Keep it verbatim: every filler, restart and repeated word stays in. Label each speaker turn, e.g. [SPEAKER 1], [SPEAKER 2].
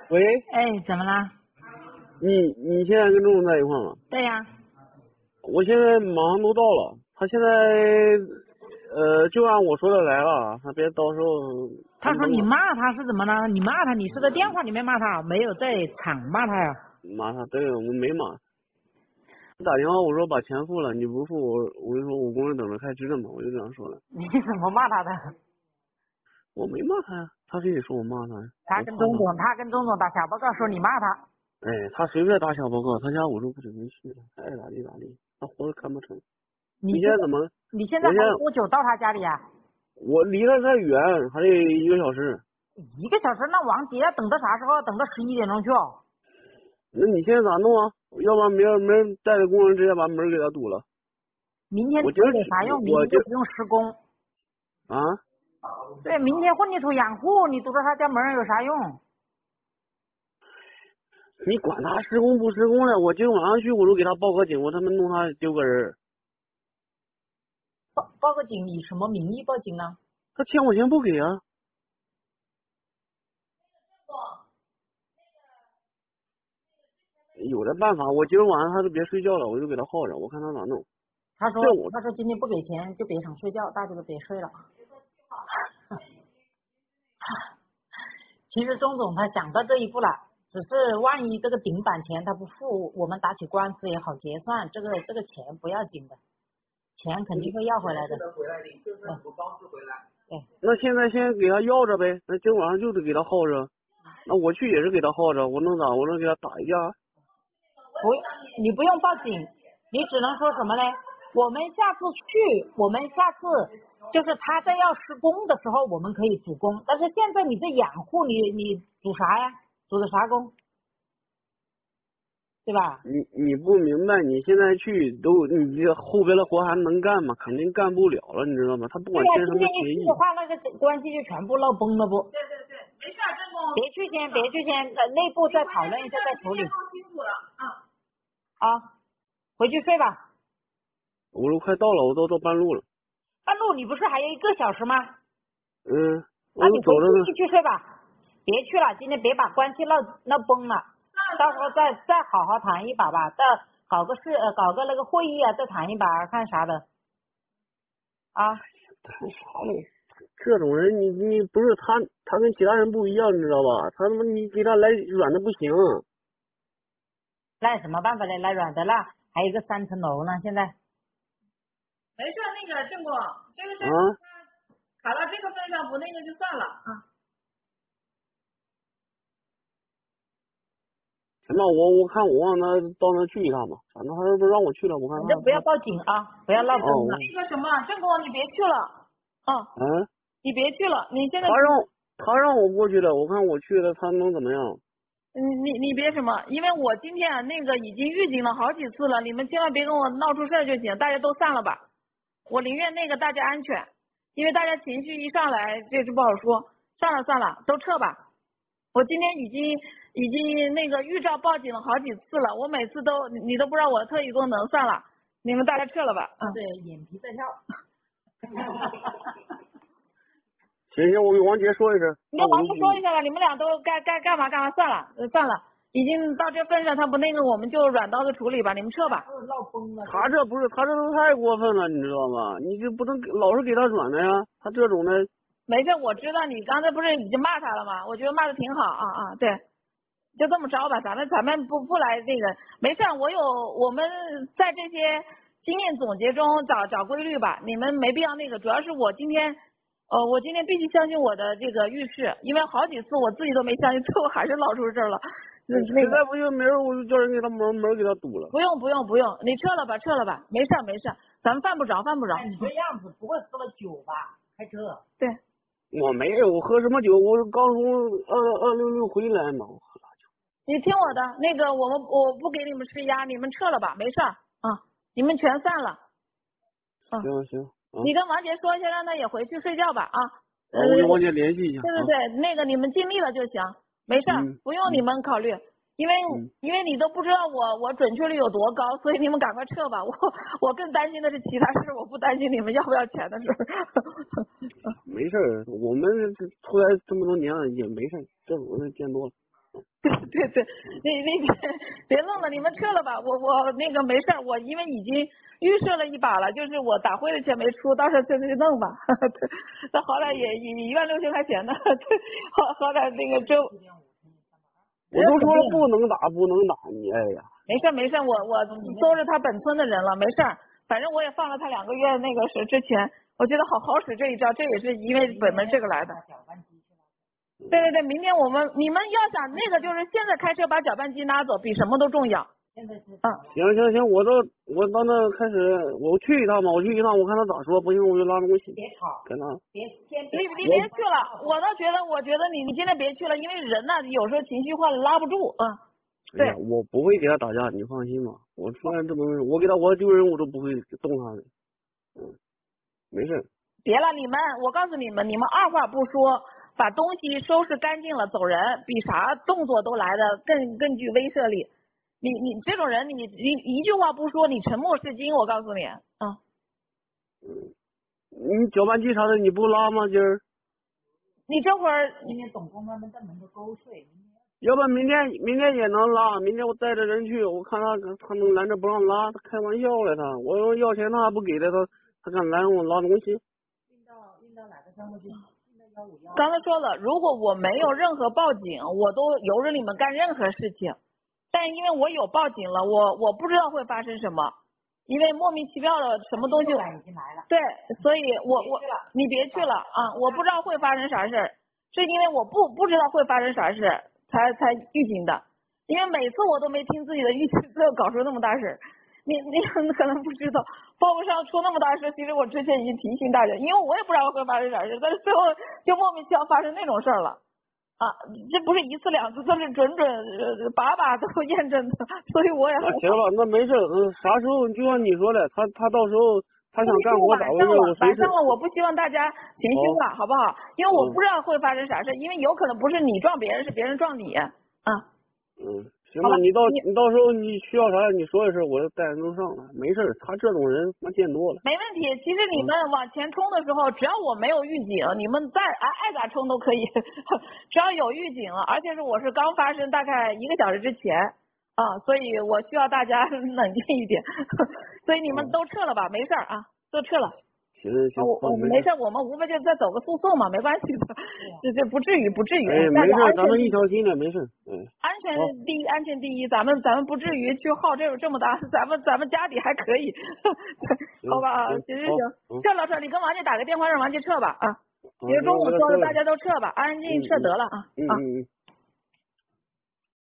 [SPEAKER 1] 喂，
[SPEAKER 2] 哎，怎么啦？
[SPEAKER 1] 你你现在跟钟总在一块吗？
[SPEAKER 2] 对呀、
[SPEAKER 1] 我现在马上都到了，他现在呃就按我说的来了，他别到时候
[SPEAKER 2] 他说
[SPEAKER 1] 分崩了。
[SPEAKER 2] 你骂他是怎么了？你骂他，你是在电话里面骂他，没有在场骂他呀？
[SPEAKER 1] 骂他，对，我没骂。打电话我说把钱付了，你不付我我就说我工人等着开支呢嘛，我就这样说的。
[SPEAKER 2] 你怎么骂他的？
[SPEAKER 1] 我没骂他呀，他非得说我骂他呀。
[SPEAKER 2] 他
[SPEAKER 1] 我怕他。
[SPEAKER 2] 跟钟总，他跟钟总打小报告说你骂他。
[SPEAKER 1] 哎，他随便打小报告，他家我说不准备去了，爱咋地咋地，他活着看不成。
[SPEAKER 2] 你现在
[SPEAKER 1] 你现在怎么？
[SPEAKER 2] 你现在还
[SPEAKER 1] 我现在
[SPEAKER 2] 有多久到他家里呀、
[SPEAKER 1] 我离他太远，还得一个小时。
[SPEAKER 2] 一个小时，那王杰要等到啥时候？等到十一点钟去哦。
[SPEAKER 1] 那你现在咋弄啊？要不然明儿明儿带着工人直接把门给他堵了。
[SPEAKER 2] 明天
[SPEAKER 1] 我今儿
[SPEAKER 2] 有啥用？明
[SPEAKER 1] 我今
[SPEAKER 2] 天就不用施工。
[SPEAKER 1] 啊，
[SPEAKER 2] 对，明天混凝土养护，你堵着他家门有啥用？
[SPEAKER 1] 你管他施工不施工的，我今儿晚上去我都给他报个警，我他妈弄他丢个人。
[SPEAKER 2] 报报个警，以什么名义报警呢？
[SPEAKER 1] 他欠我钱不给啊。有的办法，我今儿晚上他都别睡觉了，我就给他耗着，我看他咋弄。
[SPEAKER 2] 他说
[SPEAKER 1] 这我
[SPEAKER 2] 他说今天不给钱就别想睡觉，大家都别睡了。其实钟总他想到这一步了，只是万一这个顶板钱他不付，我们打起官司也好结算，这个这个钱不要紧的，钱肯定会要回来的。对，
[SPEAKER 1] 那现在先给他要着呗，那今儿晚上就得给他耗着。那我去也是给他耗着，我能咋？我能给他打一架？
[SPEAKER 2] 不，你不用报警，你只能说什么呢？我们下次去，我们下次就是他在要施工的时候，我们可以主攻，但是现在你这养护，你你主啥呀？主的啥工？对吧？
[SPEAKER 1] 你你不明白，你现在去都你这后边的活还能干吗？肯定干不了了，你知道吗？他不
[SPEAKER 2] 对呀、
[SPEAKER 1] 管签什
[SPEAKER 2] 今天一
[SPEAKER 1] 么协议。
[SPEAKER 2] 去的话，那个关系就全部闹崩了不？
[SPEAKER 3] 对对对，没事儿，郑工。
[SPEAKER 2] 别去先，别去先，呃，内部再讨论一下再处理。
[SPEAKER 3] 弄清楚了啊。
[SPEAKER 2] 啊，回去睡吧。
[SPEAKER 1] 我都快到了，我都到半路了。
[SPEAKER 2] 半路你不是还有一个小时吗？
[SPEAKER 1] 嗯，我
[SPEAKER 2] 那你回
[SPEAKER 1] 都走着呢。
[SPEAKER 2] 去去睡吧，别去了，今天别把关系闹闹崩了，到时候再再好好谈一把吧，再搞个事呃搞个那个会议啊，再谈一把看啥的。啊，
[SPEAKER 1] 谈啥嘞？这种人你你不是他，他跟其他人不一样，你知道吧？他他妈你给他来软的不行。
[SPEAKER 2] 那有什么办法呢？来软的啦，还有一个三层楼呢，现在。
[SPEAKER 3] 没事儿，那个郑工，这个事儿
[SPEAKER 1] 啊，
[SPEAKER 3] 卡到这个份上，不那个就算了啊。
[SPEAKER 1] 行吧，我我看我让他到那去一趟吧，反正他要不让我去了，我看他
[SPEAKER 2] 反正不要报警啊，不要闹崩
[SPEAKER 1] 哦
[SPEAKER 2] 了。
[SPEAKER 3] 那个什么，郑工，你别去了啊，
[SPEAKER 1] 嗯，
[SPEAKER 3] 你别去了，你现在
[SPEAKER 1] 他让他让我过去的，我看我去了，他能怎么样？
[SPEAKER 3] 你你你别什么，因为我今天啊那个已经预警了好几次了，你们千万别跟我闹出事儿就行，大家都散了吧。我宁愿那个大家安全，因为大家情绪一上来，这就不好说。算了算了，都撤吧。我今天已经已经那个预兆报警了好几次了，我每次都你都不知道我的特异功能，算了，你们大家撤了吧。嗯，
[SPEAKER 2] 对，眼皮在跳。
[SPEAKER 1] 行行，我给王杰说一声。
[SPEAKER 3] 你跟王哥说一下吧，你们俩都该该干嘛干嘛，算了呃算了，已经到这份上，他不那个我们就软刀子处理吧，你们撤吧。
[SPEAKER 2] 闹崩了。
[SPEAKER 1] 他这不是他这都太过分了，你知道吗？你就不能老是给他软的呀？他这种的，
[SPEAKER 3] 没事，我知道你刚才不是已经骂他了吗？我觉得骂的挺好啊啊，对，就这么着吧，咱们咱们不不来这个，没事，我有我们在这些经验总结中找找规律吧，你们没必要那个，主要是我今天呃我今天必须相信我的这个预示，因为好几次我自己都没相信，最后还是闹出事儿了。那
[SPEAKER 1] 实在不行明儿我就叫人给他门门给他堵了。
[SPEAKER 3] 不用不用不用，你撤了吧撤了吧，没事没事，咱们犯不着犯不着。
[SPEAKER 2] 你这样子不会喝了酒吧？开车。
[SPEAKER 3] 对。
[SPEAKER 1] 我没有，我喝什么酒？我刚从二二六六回来嘛，我喝啥酒？
[SPEAKER 3] 你听我的，那个我们我不给你们施压，你们撤了吧，没事儿啊，你们全散了。嗯，
[SPEAKER 1] 行行，啊、
[SPEAKER 3] 你跟王杰说一下，让他也回去睡觉吧啊。
[SPEAKER 1] 啊我跟王杰联系一下。
[SPEAKER 3] 对对对，啊、那个你们尽力了就行，没事儿、
[SPEAKER 1] 嗯，
[SPEAKER 3] 不用你们考虑。因为、
[SPEAKER 1] 嗯、
[SPEAKER 3] 因为你都不知道我我准确率有多高，所以你们赶快撤吧。我我更担心的是其他事，我不担心你们要不要钱的事儿。
[SPEAKER 1] 没事儿，我们出来这么多年了也没事儿，这种人见多了。
[SPEAKER 3] 对对，那那别别愣了，你们撤了吧，我我那个没事儿，我因为已经预设了一把了，就是我打灰的钱没出，到时候再去弄吧。那好歹也一一万六千块钱呢，好好歹那个周。
[SPEAKER 1] 我都说了不能打，不能打你，哎呀。
[SPEAKER 3] 没事没事，我我都是他本村的人了，没事儿，反正我也放了他两个月，那个是之前，我觉得好好使这一招，这也是因为本门这个来的。对对对，明天我们你们要想那个就是现在开车把搅拌机拿走，比什么都重要。现在是嗯。
[SPEAKER 1] 行行行，我到我到那开始，我去一趟吧，我去一趟，我看他咋说，不行我就拉东西。
[SPEAKER 2] 别吵，
[SPEAKER 1] 跟他。
[SPEAKER 2] 别先
[SPEAKER 3] 你你别去了，我倒觉得，我觉得你你今天别去了，因为人呢有时候情绪化了拉不住啊。嗯、对、
[SPEAKER 1] 哎呀，我不会给他打架，你放心吧。我出来这么，我给他我丢人我都不会动他的。嗯，没事。
[SPEAKER 3] 别了，你们，我告诉你们，你们二话不说。把东西收拾干净了走人，比啥动作都来的更更具威慑力。你你这种人，你你一句话不说，你沉默是金。我告诉你，啊。
[SPEAKER 1] 嗯。你搅拌机啥的你不拉吗？今儿？
[SPEAKER 3] 你这会儿
[SPEAKER 2] 今天总工们在门口勾睡。
[SPEAKER 1] 要不明天明天也能拉，明天我带着人去，我看他他能拦着不让拉，他开玩笑嘞他。我说要钱他还不给他，他他敢拦着我拉东西。
[SPEAKER 2] 运到运到哪个项目去？
[SPEAKER 3] 刚才说了，如果我没有任何报警，我都由着你们干任何事情。但因为我有报警了，我我不知道会发生什么，因为莫名其妙的什么东西。
[SPEAKER 2] 已经来了。
[SPEAKER 3] 对，所以我我你别去了啊！我不知道会发生啥事儿，是因为我不不知道会发生啥事才才预警的。因为每次我都没听自己的预警，最后搞出那么大事儿。你你可能不知道，报不上出那么大事，其实我之前已经提醒大家，因为我也不知道会发生啥事，但是最后就莫名其妙发生那种事儿了，啊，这不是一次两次，这是准准把把都验证的，所以我也
[SPEAKER 1] 那行了，那没事，嗯，啥时候就像你说的，他他到时候他想干活咋回事？我
[SPEAKER 3] 晚上了，我不希望大家情绪化，好不好？因为我不知道会发生啥事，因为有可能不是你撞别人，是别人撞你，啊。
[SPEAKER 1] 嗯。行吧，你到你到时候你需要啥你说一声，我就带人都上来，没事，他这种人他见多了。
[SPEAKER 3] 没问题，其实你们往前冲的时候，只要我没有预警，你们再爱爱咋冲都可以，只要有预警了，而且是我是刚发生大概一个小时之前啊，所以我需要大家冷静一点，所以你们都撤了吧，没事啊，都撤了。
[SPEAKER 1] 行行，
[SPEAKER 3] 我我没事，我们无非就再走个诉讼嘛，没关系的，这这不至于不至于。
[SPEAKER 1] 哎，没事，咱们一条心的，没事。嗯，
[SPEAKER 3] 安全第一，安全第一，咱们咱们不至于去耗这这么大，咱们咱们家底还可以，好吧啊，行行行，撤了撤，你跟王姐打个电话让王姐撤吧啊，比如中午说的大家都撤吧，安安静静撤得了啊啊。